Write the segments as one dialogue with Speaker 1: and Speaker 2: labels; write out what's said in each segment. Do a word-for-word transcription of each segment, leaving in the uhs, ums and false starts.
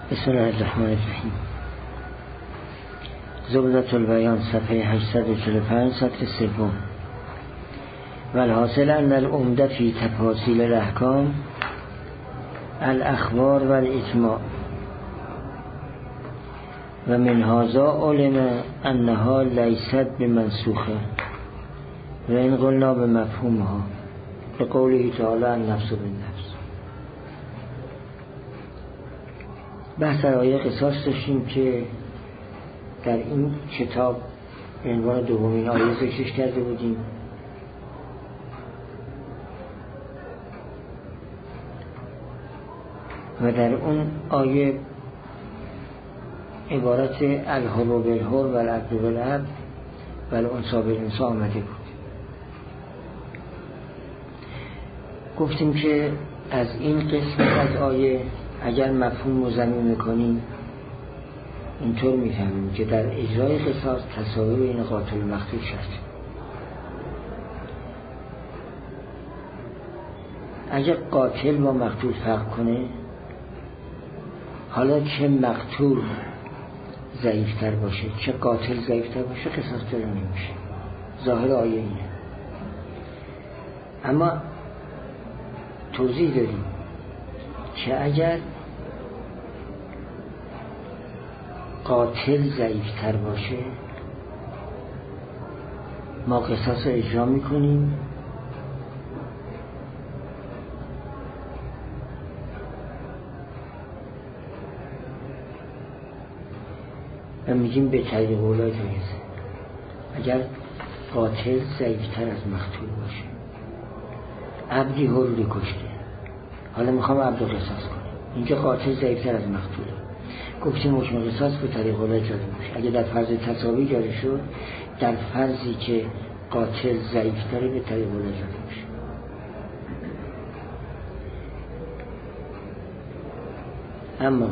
Speaker 1: بسم الله الرحمن الرحیم. زبدة البیان صفحه هشتصد و چهل و پنج سطر سوم. والحاصل ان العمده فی تفاصیل الاحکام الاخبار و الاجماع و من هذا علم انها لیست بمنسوخه و این قلنا بمفهومها بقوله تعالی النفس بالنفس. بحث در آیه قصاص داشتیم که در این کتاب به عنوان دومین آیه ذکرش کرده بودیم و در اون آیه عبارت الحر بالحر و العبد بالعبد و الانثی بالانثی آمده بود. گفتیم که از این قسم از آیه اگر مفهوم رو زمین میکنیم اینطور میفهمیم که در اجرای قصاص تساوی بین قاتل و مقتول شد. اگر قاتل با مقتول فرق کنه، حالا چه مقتول ضعیفتر باشه چه قاتل ضعیفتر باشه قصاص جاری نمیشه. ظاهر آیه اینه. اما توضیح داریم که اگر قاتل ضعیفتر باشه ما قصاص رو اجرا میکنیم و میگیم به طریق اولا جایزه. اگر قاتل ضعیفتر از مقتول باشه، عبدی حری کشته، حالا میخوام عبد رو قصاص کنیم، اینجا قاتل ضعیفتر از مقتوله، گفتیم حکم قصاص به طریق اولا جاری میشه. اگه در فرض تساوی جاری شد، در فرضی که قاتل ضعیفتره به طریق اولا جاری میشه. اما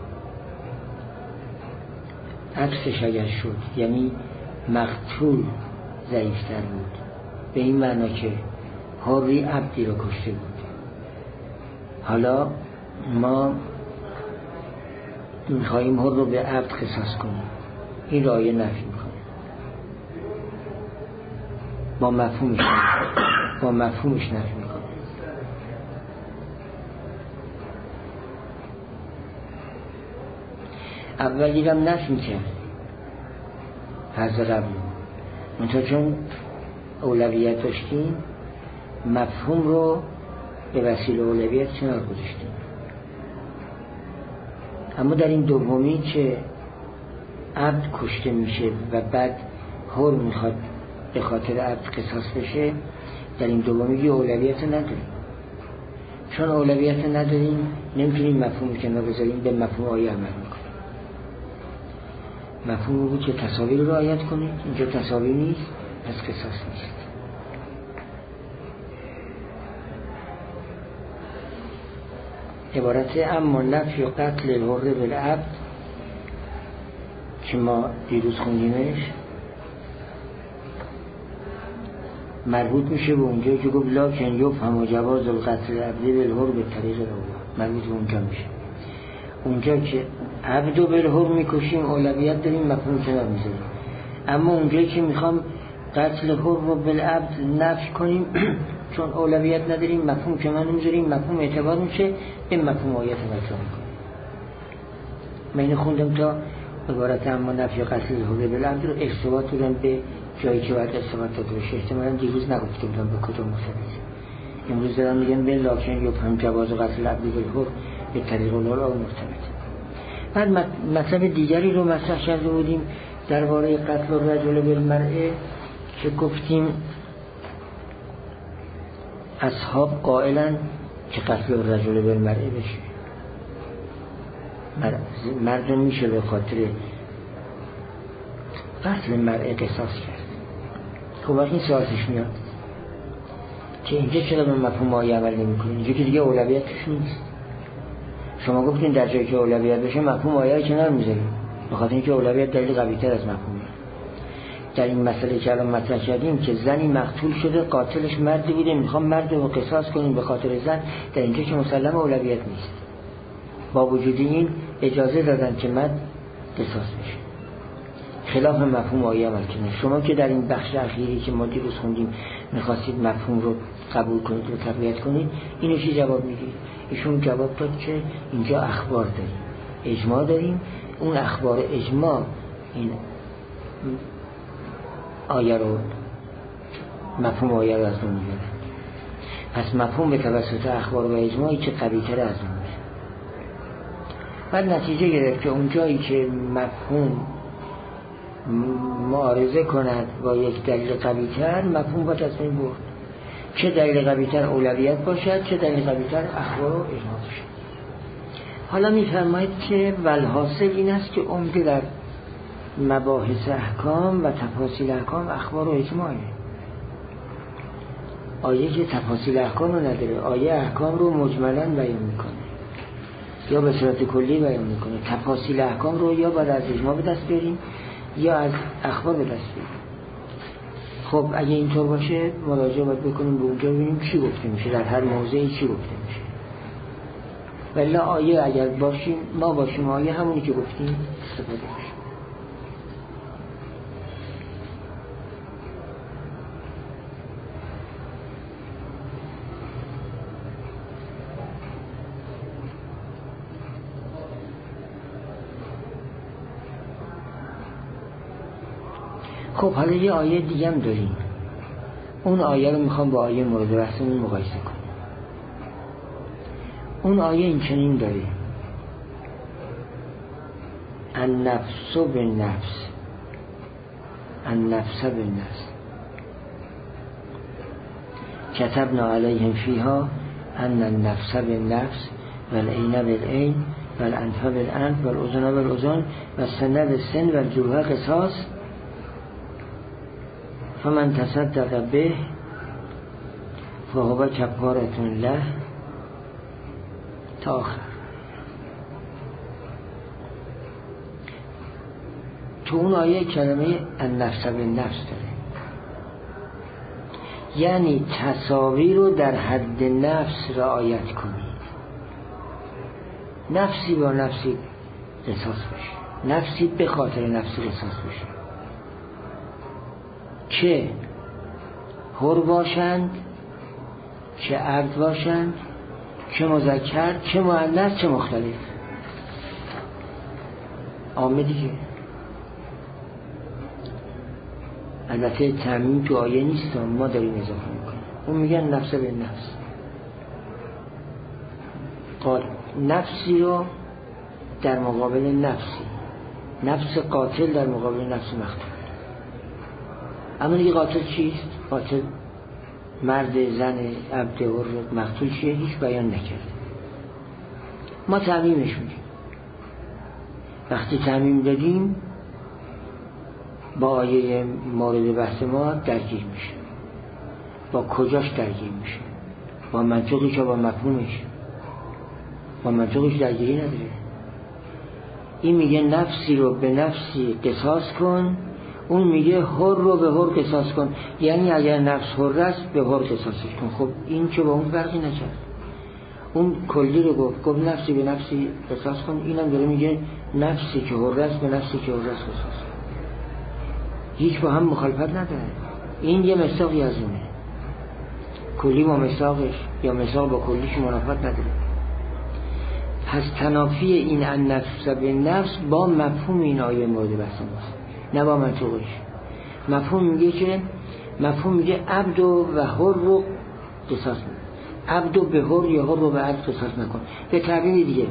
Speaker 1: عکسش اگر شد، یعنی مقتول ضعیفتر بود، به این معنا که حری عبدی رو کشته بود، حالا ما میخواییم حر رو به عبد قصاص کنیم، این رایه نفی میکنه با مفهومش با مفهومش نفی میکنه. اولی هم نفی میکرد فرض قبل، منتها چون اولویت داشتیم مفهوم رو به وسیله اولویت کنار گذاشتیم. اما در این دومی که عبد کشته میشه و بعد حر میخواد به خاطر عبد قصاص بشه، در این دومی اولویت نداریم. چون اولویت نداریم نمیتونیم مفهوم کنار بذاریم، به مفهوم آیه عمل میکنیم. مفهوم بود که تساوی رو رعایت کنید، اینجا تساوی نیست، پس قصاص نیست. عبارت اما نفی و قتل الحر بالعبد که ما دیروز خوندیمش مربوط میشه به اونجا که گفت لکن یفهم و جواز القتل العبد بالحر به طریق الاولا، مربوط به اونجا میشه. اونجا که عبد و بالحر میکشیم اولویت داریم، مفهوم کنار میذاریم. اما اونجایی که میخوام قتل حر رو بالعبد نفی کنیم چون اولویت نداریم، مفهوم کنار نمیذاریم، مفهوم اعتبار میشه، به مفهوم آیت توجه میکنیم. من اینو خوندم تا عبارت اما نفی و قتل الحر بالعبد رو ارتباط بودم به جایی که باید ارتباط داده بشه. احتمالا دیروز نگفته بودم به کدوم مرتبط، امروز دارم میگم به لاکن یفهم جواز قتل العبد بالحر به طریق الاولا مرتبط. بعد مطلب دیگری رو مطرح کرده بودیم درباره قتل الرجل بالمرأة که گفتیم اصحاب قائلن که قتل الرجل بالمرأة بشه، مردم میشه به خاطر قتل مرأة قصاص کرد. خب وقتی این سوالش میاد که اینجا چرا به مفهوم آیه عمل نمی کنید؟ اینجا که دیگه اولویتش نیست. شما گفتین در جایی که اولویت بشه مفهوم آیه رو کنار میذاریم، به خاطر اینکه اولویت دلیل قوی تر از مفهومه. در این مسئله که الان مطرح کردیم که زنی مقتول شده، قاتلش مردی بوده، میخوام مرد رو قصاص کنیم به خاطر زن، در اینجا که مسلم اولویت نیست. با وجود این اجازه دادن که مد قصاص بشه، خلاف مفهوم آیه عمل کنه. شما که در این بخش اخیری که ما دیروز خوندیم میخواستید مفهوم رو قبول کنید و تقویت کنید، اینو چی جواب میدید؟ ایشون جواب داد که اینجا اخبار داریم، اجماع داریم، اون اخبار اجماع این آیه رو، مفهوم آیه رو از اون میگیرن. پس مفهوم به توسط اخبار و اجماعی که قوی‌تر از اون میشه. بعد نتیجه گرفت که اون جایی که مفهوم معارضه کند با یک دلیل قوی‌تر، مفهوم با تصمیم برد، چه دلیل قوی‌تر اولویت باشد، چه دلیل قوی‌تر اخبار و اجماع باشد. حالا می‌فرماید که والحاصل این است که عمده در مباحث احکام و تفاصیل احکام اخبار و اجماعه. آیه که تفاصیل احکام رو نداره، آیه احکام رو مجملاً بیان میکنه یا به صورت کلی بیان میکنه. تفاصیل احکام رو یا باید از اجماع به دست بیاریم یا از اخبار به دست بیاریم. خب اگه اینطور باشه مراجعه باید بکنیم به اونجا ببینیم چی گفته میشه، در هر موضعی چی گفته میشه. ولی آیه اگر باشیم ما باشیم آیه همونی که گفتیم استفاده میشه. خب حالا یه آیه دیگه هم داریم، اون آیه رو میخوام با آیه مورد بحثمون مقایسه کنم. اون آیه این چنین داره: النفس بالنفس، النفس بالنفس كتبنا علیهم فیها ان النفس بالنفس والعین بالعین والانف بالانف والاذن بالاذن والسن بالسن والجروح قصاص فمن تصدق به فهو کفارة له تا آخر. تو اون آیه کلمه النفس بالنفس داره، یعنی تساوی رو در حد نفس رعایت کنید. نفسی با نفسی قصاص بشه، نفسی به خاطر نفسی قصاص بشه، چه حر باشند، چه عبد باشند، چه مذکر، چه مؤنث، چه مختلف. عامه دیگه. البته تعمیم تو آیه نیست، ما داریم اضافه میکنیم. اون میگن نفس به نفس، قال نفسی رو در مقابل نفسی، نفس قاتل در مقابل نفس مقتول. اما دیگه قاتل چیست؟ قاتل مرد، زن، عبد، حر، مقتول چیه؟ هیچ بیان نکرد. ما تعمیمش میدیم. وقتی تعمیم دادیم با آیه مورد بحث ما درگیر میشه. با کجاش درگیر میشه؟ با منطقش یا با مفهومش؟ با منطقش درگیری نداره. این میگه نفسی رو به نفسی قصاص کن، اون میگه حر رو به حر قصاص کن، یعنی اگر نفس حر است به حر قصاصش کن. خب این که با اون فرقی نکرد. اون کلی رو گفت گفت نفسی به نفسی قصاص کن، اینم داره میگه نفسی که حر است به نفسی که حر است قصاص کن. هیچ با هم مخالفت نداره. این یه مصداقی از اونه، کلی با مصداقش یا مصداق با کلیش منافات نداره. پس تنافی این النفس به نفس با مفهوم این آیه مورد بحث ماست، نه با منطقش. مفهوم میگه که مفهوم میگه عبد و حر رو قصاص نکن، عبد و به حر یا حر رو به عبد قصاص نکن. به تعبیر دیگه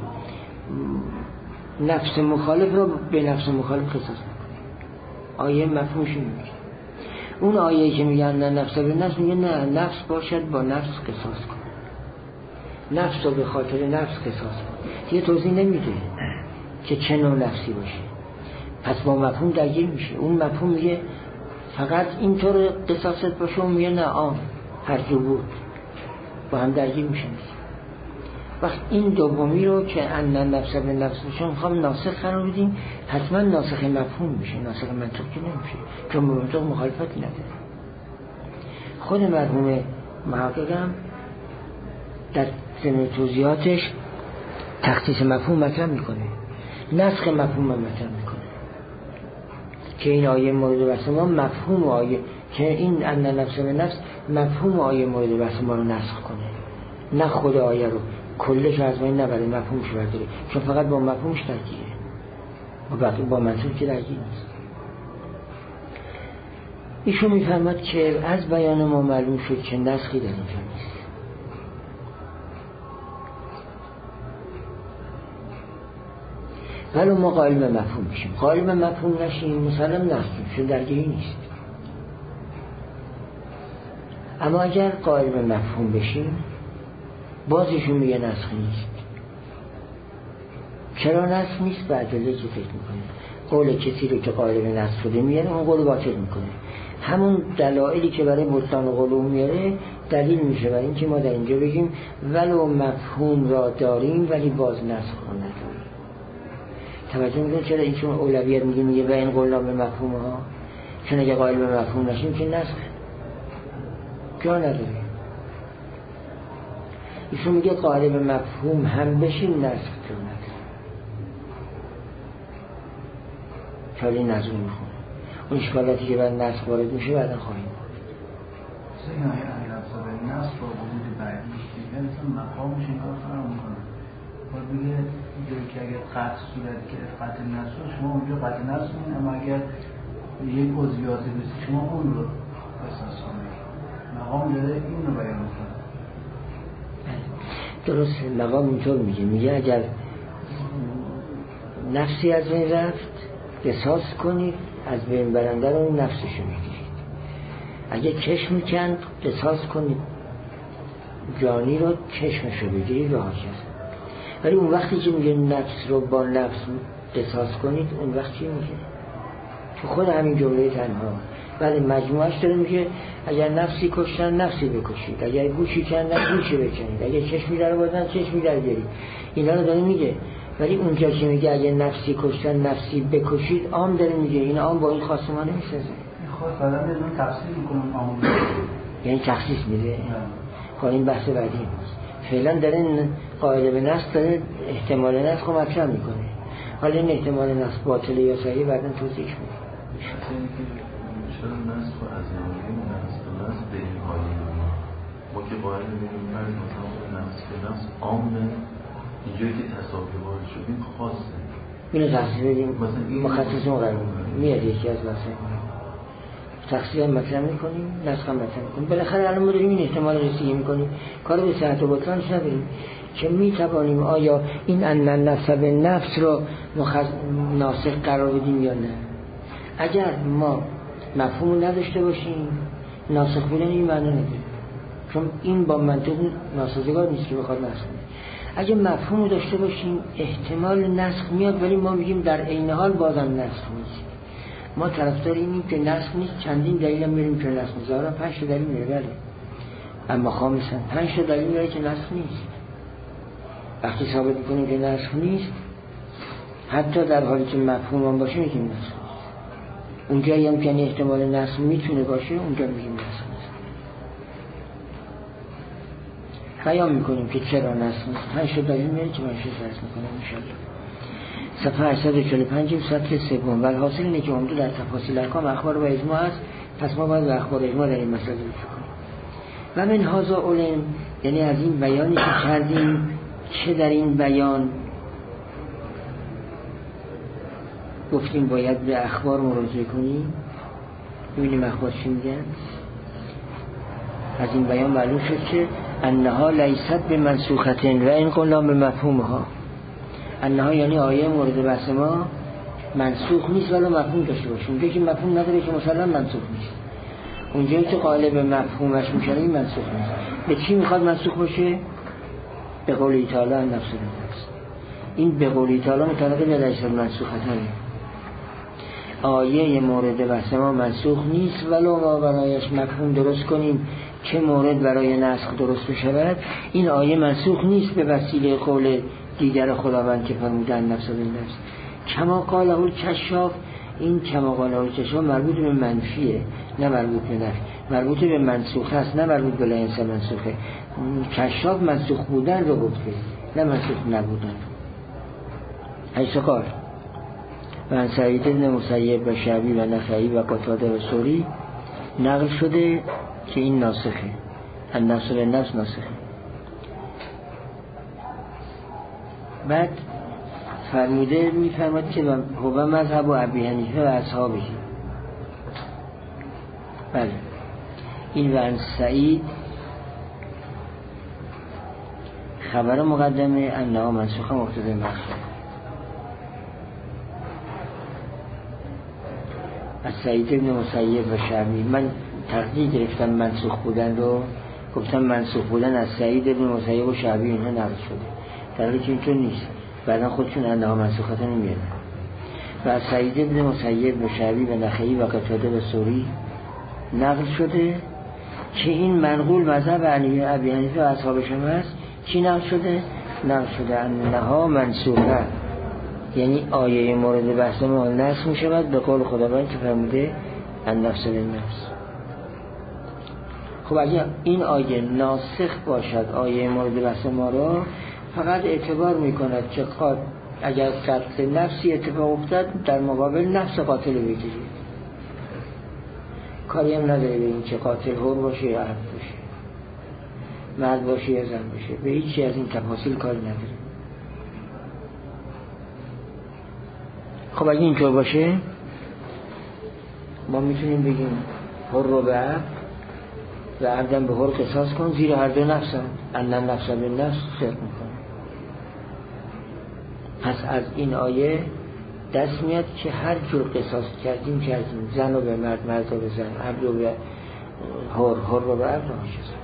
Speaker 1: نفس مخالف رو به نفس مخالف قصاص نکن. آیه مفهومش میگه. اون آیه که میگن نه نفس به نفس، میگه نه، نفس باشد با نفس قصاص کن، نفس رو به خاطر نفس قصاص کن. دیگه توضیح نمیده که چه نوع نفسی باشه. پس با مفهوم درگیر میشه. اون مفهوم میگه فقط اینطور قصاصت باشه، اون میگه نه آن هر جو بود. با هم درگیر میشه. وقت این دومی رو که ان نفس به نفس باشه میخوام ناسخ قرار بدیم، حتما ناسخ مفهوم میشه، ناسخ منطق که نمیشه، چون منطق مخالفتی نداره. خود مرحوم محققم در ضمن توضیحاتش تخصیص مفهوم مطرح میکنه، نسخ مفهوم مطرح میکنه که این آیه مورد بحث ما مفهوم آیه، که این ان نفس به نفس مفهوم آیه مورد بحث ما رو نسخ کنه، نه خود آیه رو کلش از بین نبره، مفهومش رو برداره، چون فقط با مفهومش درگیره و باقی با منطق که درگیر نیست. ایشون میفهمد که از بیان ما معلوم شد که نسخی در اینجا نیست. ولی ما قائل به مفهوم میشیم، قائل به مفهوم نشیم مثلا نسخیم، چون درگیری نیست. اما اگر قائل به مفهوم بشیم باز ایشون میگه نسخ نیست. چرا نسخ نیست؟ به ادله که فکر میکنه. قول کسی رو که قائل به نسخ شده میاره اون قول باطل میکنه. همون دلایلی که برای بطلان قول میاره دلیل میشه برای اینکه ما در اینجا بگیم ولو مفهوم را داریم ولی باز نسخ رو نداریم. توجه میکنه چرا ایشون اولویت میگه میگه و این قولنا به مفهوم ها، چون اگه قائل به مفهوم نشیم که نسخ جا نداره. ایشون میگه قائل به مفهوم هم بشیم نسخ جا نداره. چالی نظر میخونه اون اشکالاتی که بعد نسخ وارد میشه بعدا خواهیم بود.
Speaker 2: سیگه های اگر افزار نسخ با وجود بعدیش دیگه مثل مقامش این کار فرام میکنه. باید بگه اینجوری که اگر قطع صورت که قطع نسخ شما اونجا قطع نسخ مین، اما اگر یک عضویاتی بسید شما اون رو احساس کنید. مقام داره این رو بیان میکنه.
Speaker 1: درست مقام اینطور میگه، میگه اگر نفسی از این رفت قصاص کنید، از بین برنده رو نفسشو میگیرید. اگه چشم کند قصاص کنید، جانی رو چشمشو بگیرید و هاکست. ولی اون وقتی که میگه نفس رو با نفس قصاص کنید اون وقت چی میگه؟ تو خود همین جمله تنها ولی مجموعش داره میگه اگر نفسی کشتن نفسی بکشید، اگر گوشی کندن گوشی بکنید، اگر چشمی در بازن چشمی در گیرید. اینا رو داره میگه. ولی اونجا که میگه اگر نفسی کشتن نفسی بکشید عام داره میگه. این عام با این خاصه ما نمیسازه.
Speaker 2: خواست بعدا بدون تفسیر میکنم عام
Speaker 1: یعنی تخصیص میده. خب این بحث بعدی ماست. فعلا داره قاعده به نسخ داره احتمال نسخ رو مطرح میکنه. حالا این احتمال نسخ باطله یا صحیح بعدا توضیح میده.
Speaker 3: چرا نسخ و از نمایی نسخ و نسخ به این حالی ما که باید بگیم من مثلا نسخ به نسخ عامه، اینجایی که تصابی وارد شدیم خاصه
Speaker 1: اینو تخصیص بدیم مخصصون قرار میکنیم. میاد یکی از بحثه تخصیص هم مطرح میکنیم، نسخ هم مطرح میکنیم. بالاخره الان ما داریم این احتمال رسیدگی میکنیم، کار به صحت و بطلانش نداریم که میتوانیم آیا این ان نسب نفس رو مخص... ناسخ قرار بدیم یا نه. اگر ما مفهوم نداشته باشیم ناسخ بودن این معنی نداره، چون این با منطق ناسازگار نیست که بخواد نسخ کنه. اگه مفهوم داشته باشیم احتمال نسخ میاد، ولی ما میگیم در عین حال بازم نسخ نیست. ما طرفدار اینیم که نسخ نیست، چندین دلیل هم میریم که نسخ نیست. ظاهرا پنج تا دلیل میره بله، اما خامسا پنج تا دلیل میره که نسخ نیست. وقتی ثابت میکنیم که نسخ نیست حتی در حالی که مفهوم هم باشه میگیم نسخ نیست. اونجایی هم که احتمال نسخ میتونه باشه اونجا میگیم نسخ نیست. بیان میکنیم که چرا نسخ نیست. پنج تا دلیل میره که من شد درس میکنم انشاءالله. صفحه هشتصد و چهل و پنج سطر سوم. ولی حاصل اینه که عمده در تفاصیل احکام اخبار و اجماع است، پس ما باید به اخبار اجماع در این مسئله رجوع کنیم. و من هذا علم، یعنی از این بیانی که کردیم چه در این بیان گفتیم باید به اخبار مراجعه کنیم، ببینیم اخبار چی میگن. از این بیان معلوم شد که انها لیست به منسوختن و این قلنا به مفهومها. انها یعنی آیه مورد بحث ما منسوخ نیست ولی مفهوم داشته باشه. اونجایی که مفهوم نداره که مثلا منسوخ نیست. اونجایی که قائل به مفهومش میشه این منسوخ نیست. به چی میخواد منسوخ باشه؟ به قول تعالی نفس نفس. این به قول تعالی متعلق به لیست منسوختن. آیه مورد بحث ما منسوخ نیست ولو ما برایش مفهوم درست کنیم که مورد برای نسخ درست بشود. این آیه منسوخ نیست به وسیله قول دیگر خداوند که فرمودن نفس به نفس. کما قاله الکشاف، این کما قاله الکشاف مربوط به منفیه نه مربوط به نفی، مربوط به منسوخ است نه مربوط به لینس منسوخه. کشاف منسوخ بودن رو گفته نه منسوخ نبودن. حیث قال و عن سعید بن مسیب و شعبی و نخعی و قتاده و ثوری نقل شده که این ناسخه، النفس بالنفس ناسخه. بعد فرموده میفرماد که هو مذهب و ابی حنیفه و اصحابه. بله این و عن سعید خبر مقدمه انها منسوخه مقتضی مخصوص. از سعید بن مسیب و شعبی من تقدیر گرفتم منسوخ بودن رو، گفتم منسوخ بودن از سعید بن مسیب و شعبی اینها نقل شده، در حالی که اینطور نیست. بعدا خودشون انها منسوخه نمیاد. و از سعید بن مسیب و شعبی و نخعی و قتاده و ثوری نقل شده که این منقول مذهب علی ابی حنیفه و اصحابشون هست. چی نقل شده؟ نقل شده انها منسوخه، یعنی آیه مورد بحث ما نسخ می شود به قول خداوند که فرموده النفس بالنفس. خب اگر این آیه ناسخ باشد آیه مورد بحث ما را، فقط اعتبار می کند که قاتل اگر قتل نفسی اتفاق افتاد در مقابل نفس قاتل بگیرید، کاری هم نداره به این که قاتل حر باشه یا عبد باشه، مرد باشه یا زن باشه، به هیچی از این تفاصیل کاری نداره. خب اگه اینطور باشه ما میتونیم بگیم حر رو به عبد و عبدم به حر قصاص کن، زیر هر دو نفس هم انن نفس به نفس صدق میکنه. پس از این آیه دست میاد که هر جور قصاص کردیم کردیم، زن رو به مرد، مرد رو به زن، عبد رو به حر، حر رو به عبد هاشد.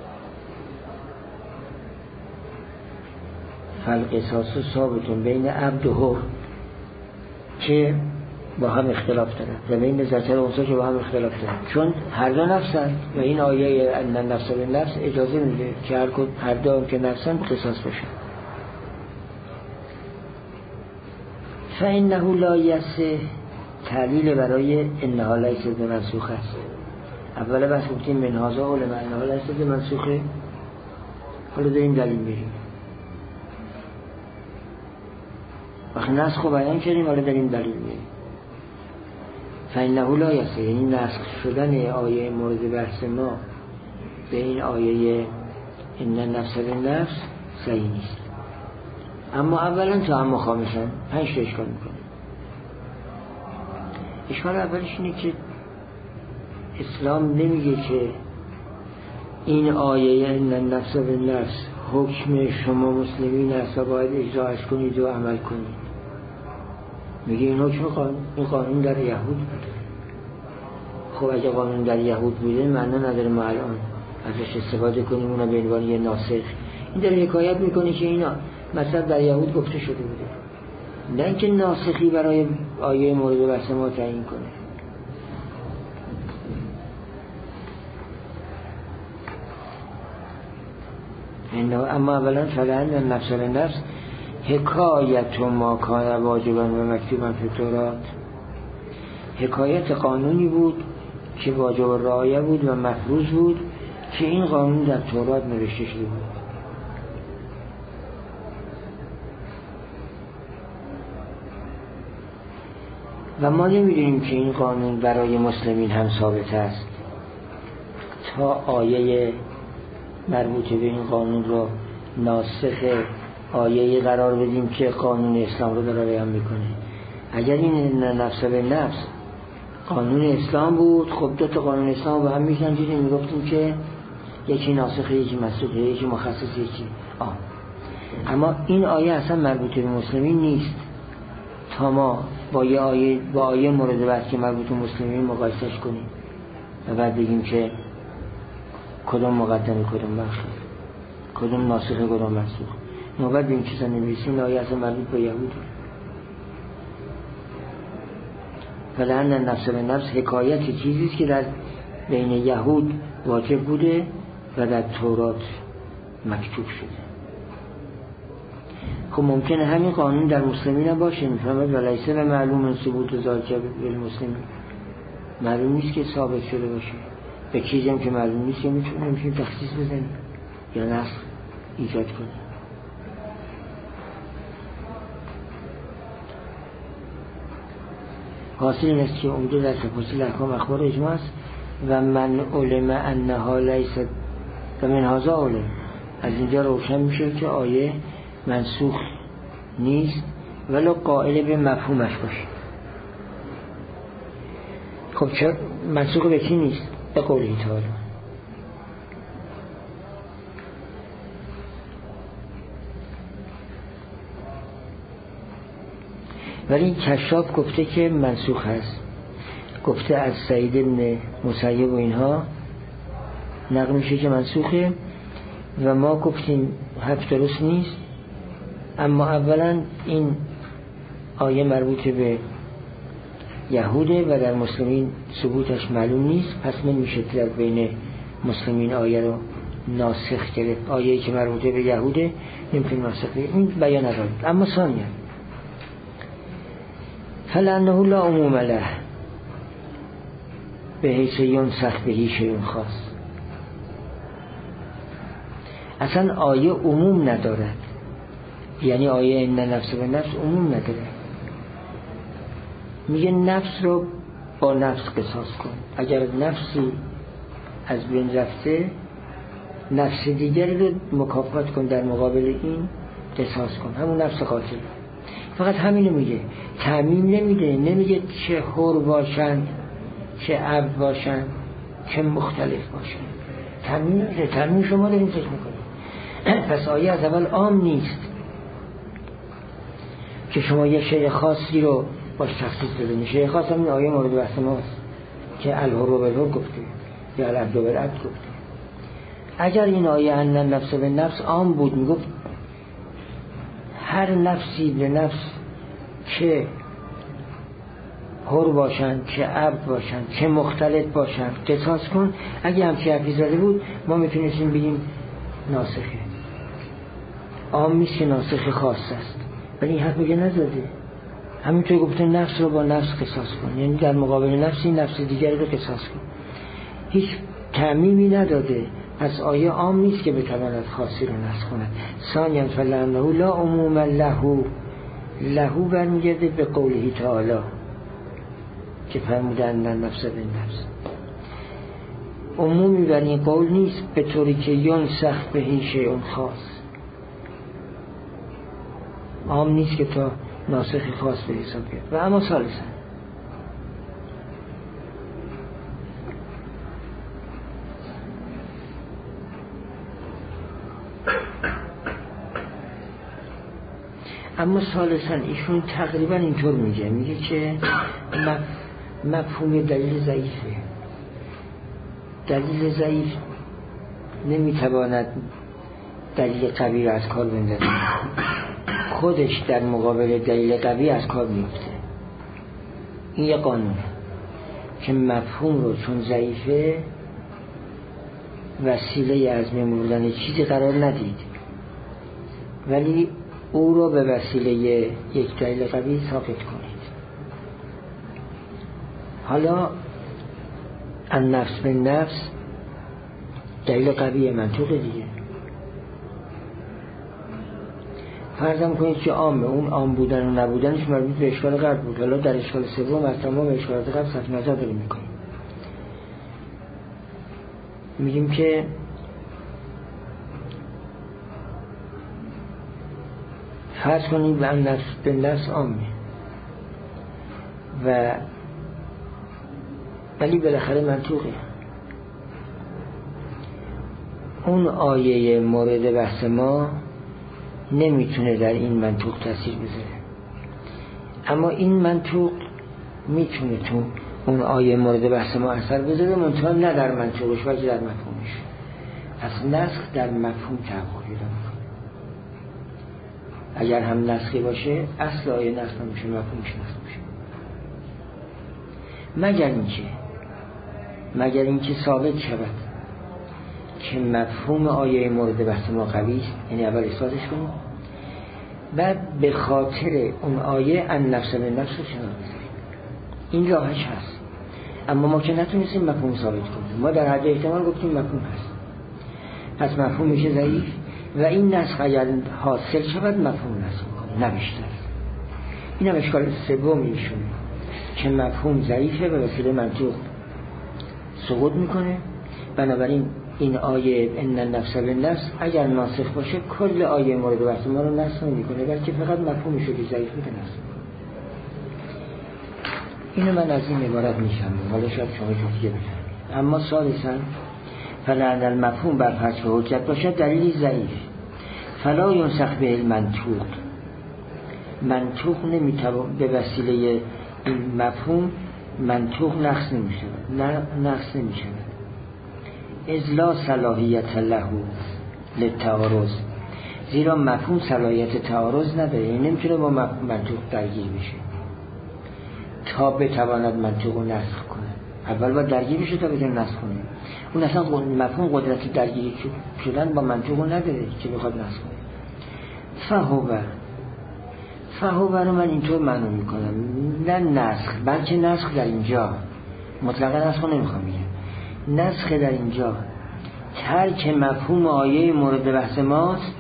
Speaker 1: فالقصاص ثابتون بین عبد و حر که با هم اختلاف دارن و بین ذکر و انثی که با هم اختلاف دارن، چون هر دو نفسن و این آیه ان النفس بالنفس اجازه میده که هر هر دو هم که نفسن قصاص بشن. فإنه لا یصح تعلیل برای انها لیست بمنسوخه است. اول بحث گفتیم من هذا علم انها لیست بمنسوخه، حالا داریم دلیل میریم. وقتی نسخ رو بیان کردیم حالا داریم دلیل میریم. فإنه لا یصح، یعنی نسخ شدن آیه مورد بحث ما به این آیه ان النفس بالنفس صحیح نیست. اما اولا تا هم مخامشن پنج تا اشکال میکنه. اشکال اولش اینه که اسلام نمیگه که این آیه ان النفس بالنفس حکم شما مسلمین است و باید اجراش کنید و عمل کنید. میگه این حکم قانون، این قانون در یهود بوده. خب اگه قانون در یهود بوده معنی نداره ما الان ازش استفاده کنیم اونا به عنوان یه ناسخ. این در حکایت میکنه که اینا مثلا در یهود گفته شده بوده، نه اینکه ناسخی برای آیه مورد بحث ما تعیین کنه. اما اولا فلان النفس بالنفس حکایت ما کان واجبا و مکتوبا فی التورات، حکایت قانونی بود که واجب و رعایه بود و مفروض بود که این قانون در تورات نوشته شده بود. و ما نمیدونیم که این قانون برای مسلمین هم ثابت است تا آیه مربوط به این قانون رو ناسخ آیه قرار بدیم که قانون اسلام رو داره بیان میکنه. اگر این نفس به نفس قانون اسلام بود، خب دو تا قانون اسلام رو به هم میسنجیدیم، میگفتیم که یکی ناسخ، یکی منسوخ، یکی مخصص، یکی آه. اما این آیه اصلا مربوط به مسلمین نیست تا ما با یه آیه با آیه مورد بحث که مربوط به مسلمین مقایسهش کنیم و بعد بگیم که کدام مقدمه کدام مؤخر، کدام ناسخ کدام منسوخ. ما بعد ببینیم چیزا نمی‌رسیم آیه اصلا مربوط به یهود. فلان النفس بالنفس حکایت چیزی است که در بین یهود واجب بوده و در تورات مکتوب شده. خب ممکنه همین قانون در مسلمین هم باشه، میفهمد ولیسه و معلوم ثبوت ذالک بالمسلمین، معلوم نیست که ثابت شده باشه. به چیزی هم که معلوم نیست یا میتونیم میتونیم تخصیص بزنیم یا نسخ ایجاد کنیم. حاصل این است که اونجا در تفاصیل احکام اخبار اجماع است و من علم انها لیست و من هذا علم. از اینجا روشن میشه که آیه منسوخ نیست ولو قائل به مفهومش باشه. خب چرا منسوخ به چی نیست؟ به قوله تعالی. ولی این کشاف گفته که منسوخ هست، گفته از سعید بن مسیب و اینها نقل میشه که منسوخه و ما گفتیم حرف درست نیست. اما اولا این آیه مربوط به یهوده و در مسلمین ثبوتش معلوم نیست، پس نمیشه در بین مسلمین آیه رو ناسخ گرفت. آیه‌ای که مربوط به یهوده نمیتونه ناسخ گرفت، این بیان ندارد. اما ثانیا فلانه لا عموم له به حیث ینسخ بهی شیء خاص. اصلا آیه عموم ندارد، یعنی آیه ان نفس به نفس عموم نداره. میگه نفس رو با نفس قصاص کن، اگر نفسی از بین رفته نفس دیگری رو مکافات کن در مقابل این قصاص کن، همون نفس قاتل. فقط همینو میگه، تعمیم نمیده، نمیگه چه حر باشن چه عبد باشن چه مختلف باشن، تعمیم نمیده. تعمیم شما داریم فکر میکنید. پس آیه از اول عام نیست که شما یه شیء خاصی رو باش تخصیص بدید. شیء خاص همین آیه مورد بحث ماست که الحر بالحر گفته یا العبد بالعبد گفته. اگر این آیه ان نفس به نفس عام بود، میگفت هر نفسی به نفس که حر باشن چه عبد باشن چه مختلط باشن قصاص کن. اگه همچه حرفی زده بود ما میتونستیم بگیم ناسخه. عام نیست که ناسخ خاص است، ولی این حرف میگه نزده. همینطور گفته نفس رو با نفس قصاص کن، یعنی در مقابل نفسی نفس دیگری رو قصاص کن. هیچ تعمیمی نداده. پس آیه عام نیست که بتواند خاصی رو نسخ کند. ثانیا فلانه لا عموم له، له برمیگرده به قوله تعالی که فرمودن نفس به نفس. عمومی بر این قول نیست به طوری که ینسخ بهی شیء خاص. عام نیست که تا ناسخ خاص به حساب بیاد. و اما ثالثا اما ثالثا ایشون تقریبا اینطور میگه، میگه که مفهوم دلیل ضعیفه. دلیل ضعیف نمیتواند دلیل قوی را از کار بندازه، خودش در مقابل دلیل قوی از کار میفته. این یه قانونه که مفهوم رو چون ضعیفه وسیله از میموردن چیزی قرار ندید، ولی او رو به وسیله یک دلیل قوی ثابت کنید. حالا النفس به نفس دلیل قوی منطوق دیگه. فرضم کنید که عامه، اون عام بودن و نبودنش مربوط به اشکال قبل بود. حالا در اشکال سوم از تمام اشکالات قبل صرف نظر داریم میکنیم. میگیم که فرض کنید به نفس به نفس عامه و ولی بالاخره منطوقه. اون آیه مورد بحث ما نمیتونه در این منطوق تاثیر بذاره، اما این منطوق میتونه تو اون آیه مورد بحث ما اثر بذاره، منطقه نه در منطوقش بلکه در مفهومش. پس نسخ در مفهوم تحقق پیدا میکنه. اگر هم نسخی باشه اصل آیه نسخ نمیشه، مفهومش نسخ میشه. مگر اینکه مگر اینکه ثابت شود که مفهوم آیه مورد بحث ما قوی است، یعنی اول اثباتش کنیم بعد به خاطر اون آیه ان نفس به نفس رو شناخت بذاریم. این راهش هست، اما ما که نتونستیم مفهوم ثابت کنیم. ما در هر احتمال گفتیم مفهوم هست، پس مفهوم میشه ضعیف و این نسخ اگر حاصل شود مفهوم نسخ کنه، نه بیشتر. این هم اشکال سوم ایشونه که مفهوم ضعیفه به وسیله منطوق سقوط میکنه. بنابراین این آیه ان النفس بالنفس اگر ناسخ باشه کل آیه مورد بحث ما رو نسخ نمیکنه، بلکه فقط مفهومش رو که ضعیف میکنه نسخ میکنه. اینو من از این عبارت میشم، حالا شاید شما جفتیه بفهمید. اما ثالثا فلعل المفهوم بر حذف حجت باشد دلیلی ضعیف، فلا ینسخ به المنطوق، منطوق نمیتوان به وسیله این مفهوم منطوق نقص نمیشه، نه نقص نمیشه اذ لا صلاحیت له للتعارض، زیرا مفهوم صلاحیت تعارض نداره، یعنی نمیتونه با منطوق درگیر بشه تا بتواند منطوق رو نسخ کنه. اول باید درگیر بشه تا بتونه نسخ کنه. اون اصلا مفهوم قدرت درگیری شدن با منطوق رو نداره که بخواد نسخ کنه. فهو فهو رو من اینطور معنی میکنم، نه نسخ بلکه نسخ در اینجا مطلقا نسخ نمیخوام بگم، نسخ در اینجا ترک مفهوم آیه مورد بحث ماست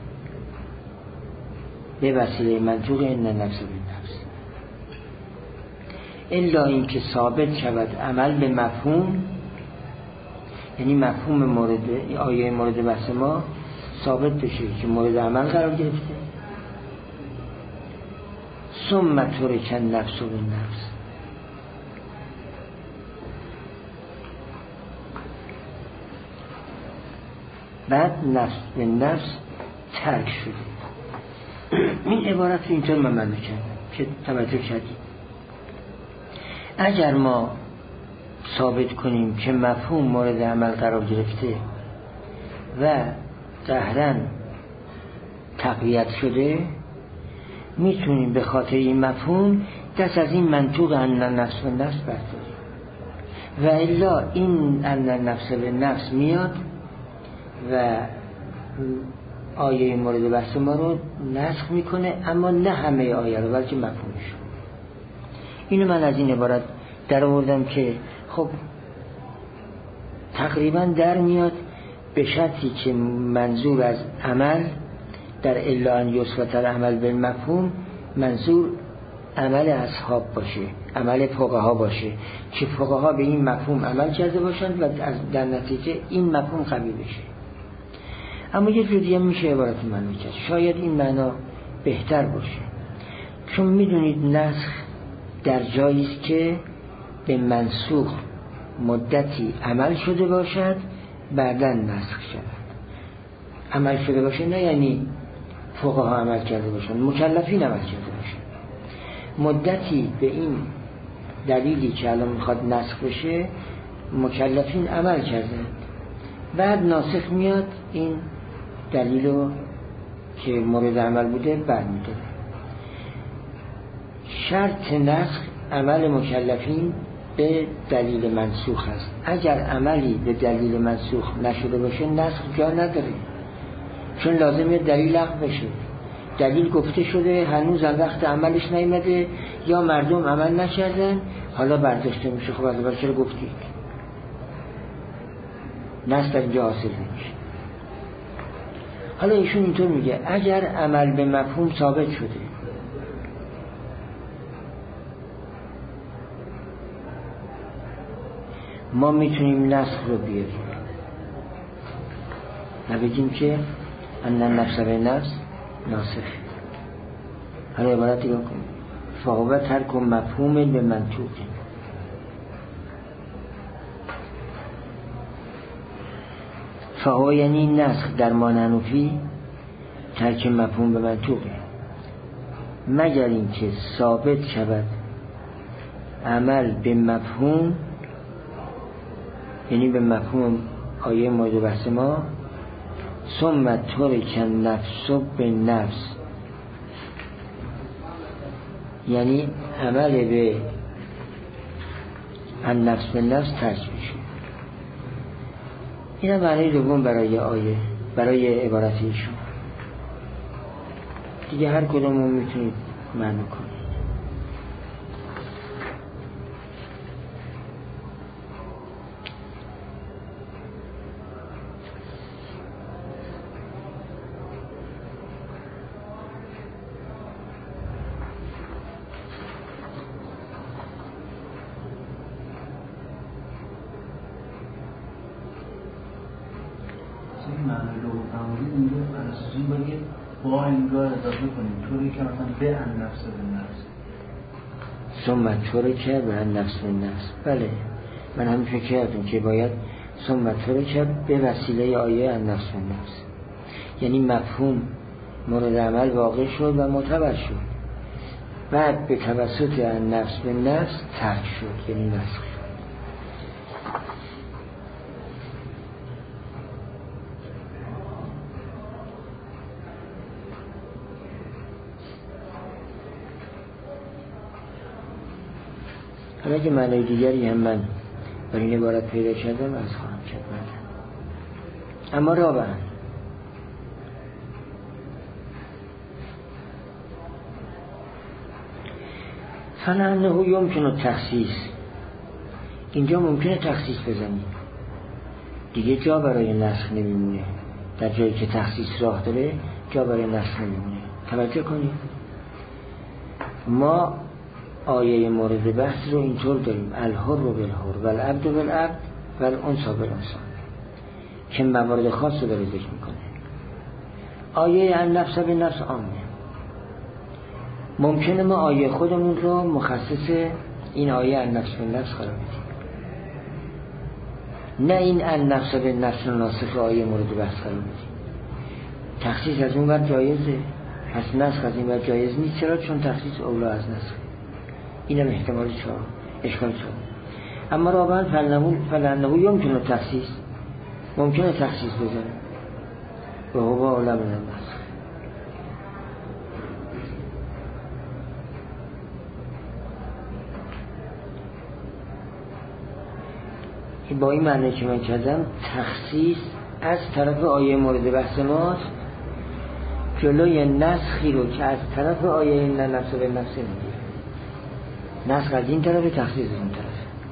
Speaker 1: به وسیله منطوق ان النفس بالنفس، الا این که ثابت شود عمل به مفهوم، یعنی مفهوم مورد آیه مورد بحث ما ثابت بشه که مورد عمل قرار گرفته. ثم ترک النفس بالنفس، بعد نفس به نفس ترک شده. این عبارت رو اینطور من معنی کردم که توجه کردیم. اگر ما ثابت کنیم که مفهوم مورد عمل قرار گرفته و قهرن تقویت شده، میتونیم به خاطر این مفهوم دست از این منطوق ان النفس بالنفس برداریم، و الا این ان النفس بالنفس میاد و آیه مورد بحث ما رو نسخ میکنه، اما نه همه آیه رو بلکه مفهومش. اینو من از این عبارت در آوردم که خب تقریبا در میاد به شرطی که منظور از عمل در الا ان یثبت العمل بالمفهوم منظور عمل اصحاب باشه، عمل فقها باشه، که فقها به این مفهوم عمل کرده باشند و در نتیجه این مفهوم قوی بشه. اما یه جوری هم میشه عبارت معنی کرد، شاید این معنا بهتر باشه، چون میدونید نسخ در جایی است که به منسوخ مدتی عمل شده باشد بعداً نسخ شود. عمل شده باشه نه یعنی فقها عمل کرده باشن، مکلفین عمل کرده باشن، مدتی به این دلیلی که الان میخواد نسخ بشه مکلفین عمل کردن، بعد ناسخ میاد این دلیلو که مورد عمل بوده برمی‌داره. شرط نسخ عمل مکلفین به دلیل منسوخ است. اگر عملی به دلیل منسوخ نشده باشه نسخ جا نداره، چون لازمه دلیل لغو بشه. دلیل گفته شده هنوز وقت عملش نیامده یا مردم عمل نکردن، حالا برداشته میشه. خب از چرا گفتید؟ نسخ اینجا حاصل نمیشه. حالا ایشون اینطور میگه اگر عمل به مفهوم ثابت شده، ما میتونیم نسخ رو بیاریم، نبگیم که ان النفس بالنفس ناسخ. حالا عبارت دیگه کنیم فهو ترک مفهوم به منطوق. فهو یعنی نسخ در ما ننوفی ترک مفهوم به منطوقه، مگر اینکه ثابت شود عمل به مفهوم، یعنی به مفهوم آیه مورد بحث ما، ثم ترک النفس بالنفس، یعنی عمل به النفس بالنفس ترک میشه. این معنی دوم برای آیه، برای عبارت ایشون. دیگه هر کدومون میتونید معنی کنید.
Speaker 2: معنی رو بفهمید میگه بر اساس این باید با انگار اضافه کنیم طوری که مثلا به ان نفس به نفس
Speaker 1: ثم طوری که به ان نفس به نفس. بله من همین فکر کردم که باید ثم طوری که به وسیله آیه ان نفس به نفس، یعنی مفهوم مورد عمل واقع شد و معتبر شد، بعد به توسط ان نفس به نفس ترک شد، یعنی نسخ شد. حالا که معنی دیگری هم من برای این عبارت پیدا کردم از خواهم کرد بعد. اما رابعا فلانه یمکن تخصیص، اینجا ممکنه تخصیص بزنیم دیگه، جا برای نسخ نمیمونه. در جایی که تخصیص راه داره جا برای نسخ نمیمونه. توجه کنید ما آیه مورد بحث رو اینطور داریم الحر بالحر و العبد بالعبد و الانثى بالانثى که موارد خاص رو داره ذکر میکنه. آیه النفس بالنفس عامه. ممکنه ما آیه خودمون رو مخصص این آیه النفس بالنفس قرار بدیم، نه این النفس بالنفس ناسخ آیه مورد بحث قرار بدیم. تخصیص از اون ور جایزه، پس نسخ از این ور جایز نیست. چرا؟ چون تخصیص اولا از نسخ. اینم احتمال چهار، اشکال چهار. اما رابعا فلانه یمکن تخصیص، ممکنه تخصیص بزنه و هو اولى من النسخ. با این معنی که من کردم تخصیص از طرف آیه مورد بحث ماست جلوی نسخی رو که از طرف آیه این نفس به نفس میگیره. نسخ از این طرف، تخصیص از اون طرف.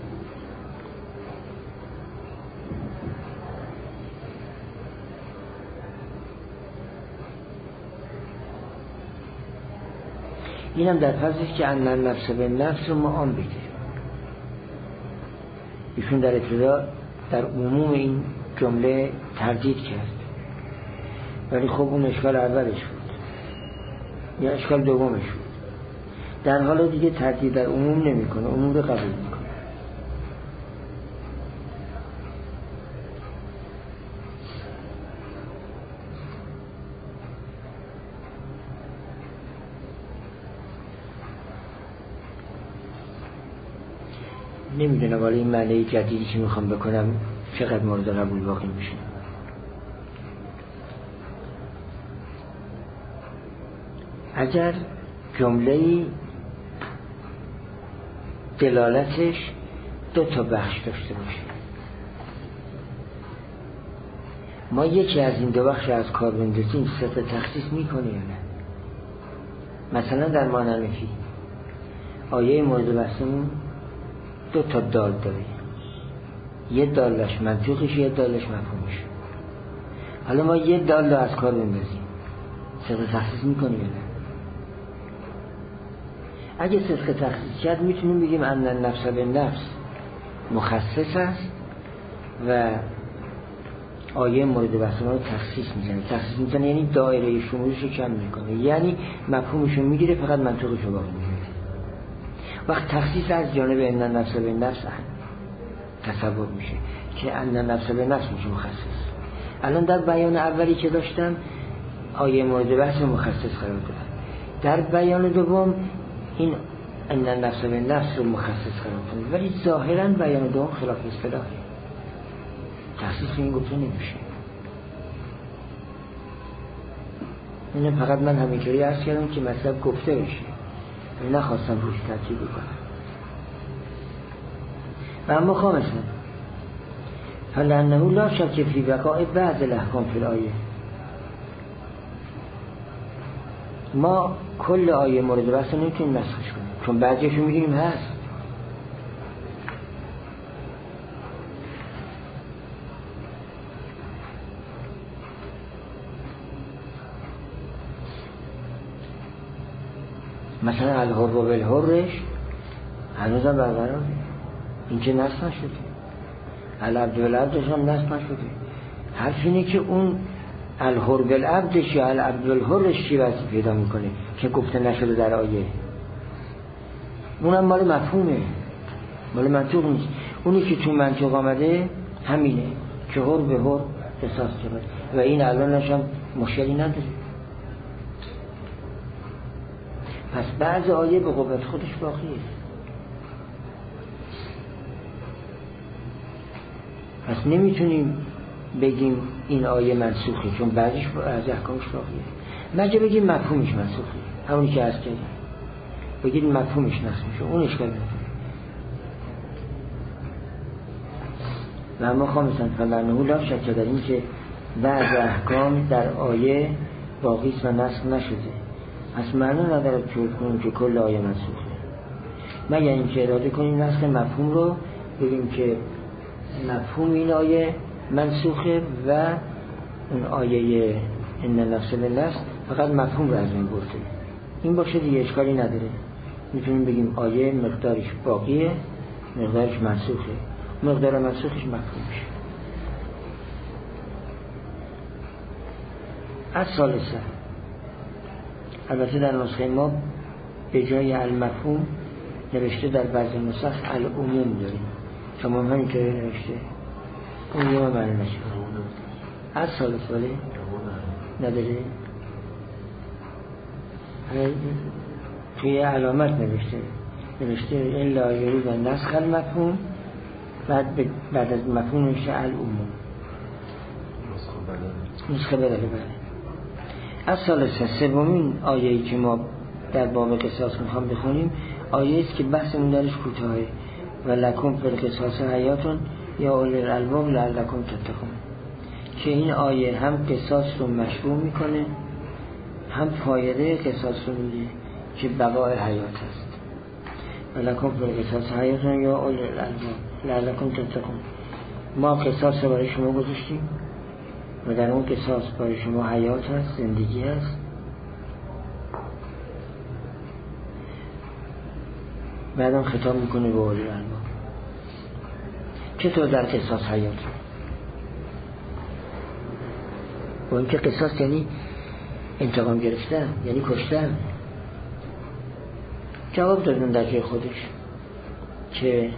Speaker 1: این هم در فرضی که ان النفس به نفس رو ما عام بگیریم. ایشون در ابتدا در عموم این جمله تردید کرد، ولی خب اون اشکال اولش بود یا اشکال دومش بود. در حال دیگه تردید در عموم نمی کنه، عموم رو قبول می کنه. نمیدونم ولی این معنی جدیدی که میخوام بکنم چقدر مورد قبول واقع میشه. اگر جمله‌ای دلالتش دو تا بخش داشته باشه، ما یکی از این دو بخش از کار بندازیم، سطح تخصیص میکنه یا نه؟ مثلا در ماننفی آیه مورد بحثمون دو تا دال داره، یه دالش منطوقش، یه دالش مفهومش. حالا ما یه دال رو از کار بندازیم، صدق تخصیص میکنیم یا نه؟ اگه صدق تخصیص کرد میتونیم بگیم ان النفس بالنفس مخصص است و آیه مورد بحث ما رو تخصیص میزنه. تخصیص میزنه یعنی دایره شمولش رو کم میکنه، یعنی مفهومش رو میگیره فقط منطوقش رو باقی میگیره. وقت تخصیص از جانب ان النفس بالنفس تصور میشه که ان النفس بالنفس میشه مخصص. الان در بیان اولی که داشتم آیه مورد بحث مخصص قرار دادم، در بیان دوم این ان النفس بالنفس رو مخصص قرار دادم، ولی ظاهرا بیان دوم خلاف اصطلاحه. تخصیص این گفته نمیشه. اینه فقط من همینطوری عرض کردم که مطلب گفته بشه، نخواستم روش تاکید بکنم. و اما خامسا فلانه لا شک فی وقاع بعض الاحکام فی الآیه، ما کل آیه مورد بحث نمیتونیم نسخش کنیم چون بعضیشو میگیم هست. مثلا الحر و بالحرش هنوزم برقراره، این که نسخ نشده. العبد و العبدش هم نسخ نشده. حرف اینه که اون الحر بالعبدش یا العبد بالحرش چی وضعی پیدا میکنه که گفته نشده در آیه؟ اونم مال مفهومه، مال منطق نیست. اونی که تو منطق آمده همینه که حر به حر قصاص شود و این الانش هم مشکلی نداره. پس بعض آیه به قوت خودش باقیه. پس نمیتونیم بگیم این آیه منسوخه چون بعضیش از احکامش باقیه. مگه بگیم مفهومش منسوخه، همونی که هست کردیم بگید مفهومش نسخ میشه، اون اشکال نداره. و اما خامسا فلانه لا شک در این که بعض احکام در آیه باقیست و نسخ نشده، پس معنی نداره که کنیم که کل آیه منسوخه، مگر اینکه اراده کنیم نسخ مفهوم رو بگیم که مفهوم این آیه منسوخه و اون آیه ان النفس بالنفس فقط مفهوم رو از این برده. این باشه دیگه اشکالی نداره. میتونیم بگیم آیه مقدارش باقیه، مقدارش منسوخه، مقدار منسوخش مفهوم میشه. از ثالثه، البته در نسخه ما به جای المفهوم نوشته در بعض نسخ العموم داریم، شما همین که نوشته اون یه معنی نشه. از ثالث ولی نداره توی علامت نوشته نوشته الا یرید نسخ المفهوم، بعد بعد از مفهوم نوشته العموم. نسخه بدله بله. از ثالثه، سومین آیه‌ای که ما در باب قصاص میخوام بخونیم آیه است که بحثمون درش کوتاهه و لکم فی القصاص حیاتون یا اولی الالباب لعلکم تتقون، که این آیه هم قصاص رو مشروع میکنه هم فایده قصاص رو میده که بقای حیات است. و لکم فی القصاص حیاتون یا اولی الالباب لعلکم تتقون. ما قصاص رو برای شما گذاشتیم و در اون قصاص برای شما حیات هست، زندگی هست. بعدم خطاب میکنه به اولی الالباب. چطور در قصاص حیات؟ و اینکه قصاص یعنی انتقام گرفتن، یعنی کشتن. جواب دادن در جای خودش که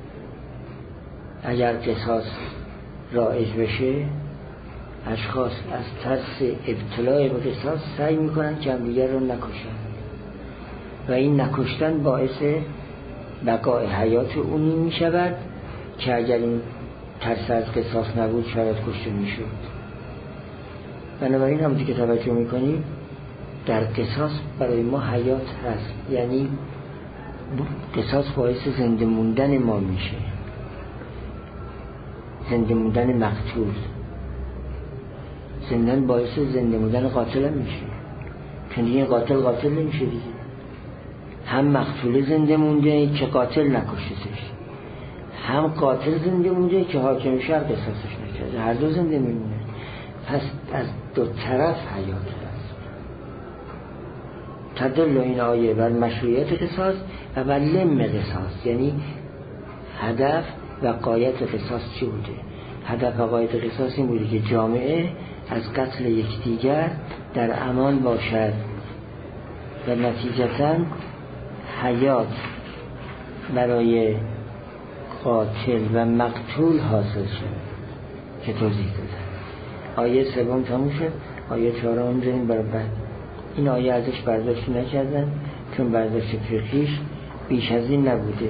Speaker 1: اگر قصاص رایج بشه اشخاص از ترس ابتلاع به قصاص سعی میکنن که همدیگر رو نکشن و این نکشتن باعث بقای حیات اونی میشود که اگر این ترس از قصاص نبود شاید کشته میشد. بنابراین همونطور که توجه میکنیم در قصاص برای ما حیات هست، یعنی قصاص باعث زنده موندن ما میشه، زنده موندن مقتول. زندن باعث زنده موندن قاتل هم میشه، چون دیگه قاتل قاتل نمیشه دیگه. هم مقتول زنده مونده که قاتل نکشتش، هم قاتل زنده مونده که حاکم شهر قصاصش نکرده، هر دو زنده میمونه. پس از دو طرف حیات هست. تدل این آیه بر مشروعیت قصاص و بر لم قصاص، یعنی هدف و غایت قصاص چی بوده؟ هدف و غایت قصاص این بوده که جامعه از قتل یکدیگر در امان باشد و نتیجتاً حیات برای قاتل و مقتول حاصل شد که توضیح دادن. آیه سوم تموم شد، آیه چهارم داریم برای بعد. این آیه ازش برداشت نکردن چون برداشت فقهیش بیش از این نبوده.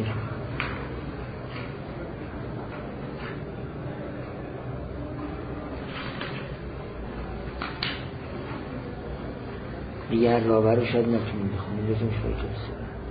Speaker 1: دیگه هر راوه رو شاید نتونیم بخونیم، لازم شوی درسته.